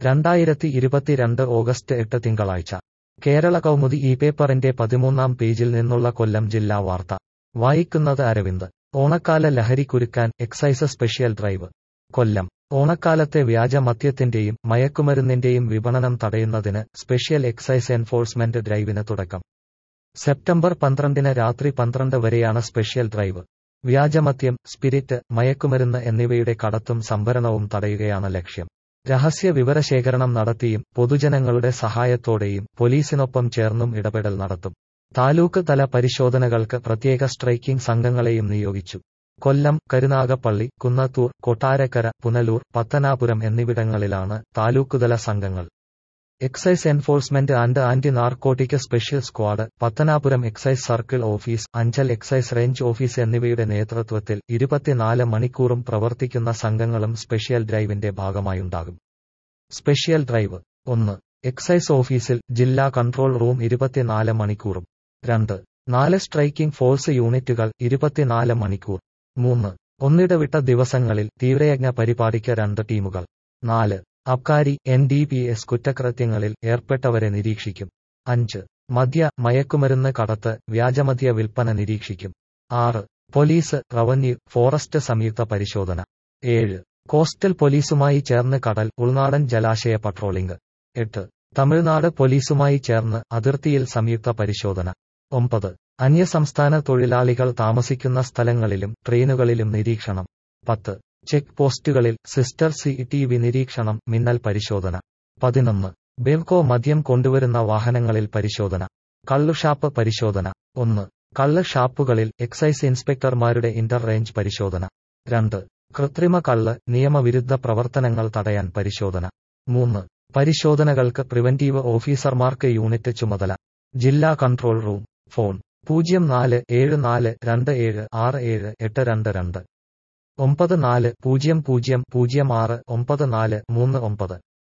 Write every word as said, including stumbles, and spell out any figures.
രണ്ടായിരത്തി ഇരുപത്തിരണ്ട് ഓഗസ്റ്റ് എട്ട് തിങ്കളാഴ്ച കേരള കൗമുദി ഈ പേപ്പറിന്റെ പതിമൂന്നാം പേജിൽ നിന്നുള്ള കൊല്ലം ജില്ലാ വാർത്ത വായിക്കുന്നത് അരവിന്ദ്. ഓണക്കാല ലഹരി കുരുക്കാൻ എക്സൈസ് സ്പെഷ്യൽ ഡ്രൈവ്. കൊല്ലം. ഓണക്കാലത്തെ വ്യാജ മദ്യത്തിന്റെയും മയക്കുമരുന്നിന്റെയും വിപണനം തടയുന്നതിന് സ്പെഷ്യൽ എക്സൈസ് എൻഫോഴ്സ്മെന്റ് ഡ്രൈവിന് തുടക്കം. സെപ്റ്റംബർ പന്ത്രണ്ടിന് രാത്രി പന്ത്രണ്ട് വരെയാണ് സ്പെഷ്യൽ ഡ്രൈവ്. വ്യാജമദ്യം, സ്പിരിറ്റ്, മയക്കുമരുന്ന് എന്നിവയുടെ കടത്തും സംഭരണവും തടയുകയാണ് ലക്ഷ്യം. രഹസ്യ വിവരശേഖരണം നടത്തിയും പൊതുജനങ്ങളുടെ സഹായത്തോടെയും പോലീസിനൊപ്പം ചേർന്നും ഇടപെടൽ നടത്തും. താലൂക്ക് തല പരിശോധനകൾക്ക് പ്രത്യേക സ്ട്രൈക്കിംഗ് സംഘങ്ങളെയും നിയോഗിച്ചു. കൊല്ലം, കരുനാഗപ്പള്ളി, കുന്നത്തൂർ, കൊട്ടാരക്കര, പുനലൂർ, പത്തനാപുരം എന്നിവിടങ്ങളിലാണ് താലൂക്കുതല സംഘങ്ങൾ. Excise enforcement and anti narcotic special squad, Pathanapuram excise circle office, Anchal excise range office എന്നിവയുടെ നേതൃത്വത്തിൽ ഇരുപത്തിനാല് മണിക്കൂറും പ്രവർത്തിക്കുന്ന സംഘങ്ങളും സ്പെഷ്യൽ ഡ്രൈവിന്റെ ഭാഗമായുണ്ടാകും. Special drive. ഒന്ന്. എക്സൈസ് ഓഫീസിൽ ജില്ലാ കൺട്രോൾ റൂം ഇരുപത്തിനാല് മണിക്കൂറും. രണ്ട്. നാല് സ്ട്രൈക്കിംഗ് ഫോഴ്സ് യൂണിറ്റുകൾ ഇരുപത്തിനാല് മണിക്കൂർ. മൂന്ന്. ഒന്നിടവിട്ട ദിവസങ്ങളിൽ തീവ്രയജ്ഞ പരിപാടിക്ക് രണ്ട് ടീമുകൾ. നാല്. അബ്കാരി, എൻ ഡി പി എസ് കുറ്റകൃത്യങ്ങളിൽ ഏർപ്പെട്ടവരെ നിരീക്ഷിക്കും. അഞ്ച്. മദ്യ, മയക്കുമരുന്ന് കടത്ത്, വ്യാജമദ്യ വിൽപ്പന നിരീക്ഷിക്കും. ആറ്. പോലീസ്, റവന്യൂ, ഫോറസ്റ്റ് സംയുക്ത പരിശോധന. ഏഴ്. കോസ്റ്റൽ പോലീസുമായി ചേർന്ന് കടൽ, ഉൾനാടൻ ജലാശയ പട്രോളിംഗ്. എട്ട്. തമിഴ്നാട് പോലീസുമായി ചേർന്ന് അതിർത്തിയിൽ സംയുക്ത പരിശോധന. ഒമ്പത്. അന്യസംസ്ഥാന തൊഴിലാളികൾ താമസിക്കുന്ന സ്ഥലങ്ങളിലും ട്രെയിനുകളിലും നിരീക്ഷണം. പത്ത്. ചെക്ക് പോസ്റ്റുകളിൽ സിസ്റ്റർ സി ടി വി നിരീക്ഷണം, മിന്നൽ പരിശോധന. പതിനൊന്ന്. ബെവ്കോ മദ്യം കൊണ്ടുവരുന്ന വാഹനങ്ങളിൽ പരിശോധന. കള്ളുഷാപ്പ് പരിശോധന. ഒന്ന്. കള്ള് ഷാപ്പുകളിൽ എക്സൈസ് ഇൻസ്പെക്ടർമാരുടെ ഇന്റർ റേഞ്ച് പരിശോധന. രണ്ട്. കൃത്രിമ കള്ള്, നിയമവിരുദ്ധ പ്രവർത്തനങ്ങൾ തടയാൻ പരിശോധന. മൂന്ന്. പരിശോധനകൾക്ക് പ്രിവന്റീവ് ഓഫീസർമാർക്ക് യൂണിറ്റ് ചുമതല. ജില്ലാ കൺട്രോൾ റൂം. ഫോൺ പൂജ്യം നാല് ഏഴ് നാല് രണ്ട് ഏഴ് ആറ് ഏഴ് എട്ട് രണ്ട് രണ്ട്. ഒമ്പത് നാല് പൂജ്യം പൂജ്യം പൂജ്യം ആറ് ഒമ്പത് നാല് മൂന്ന് ഒമ്പത്.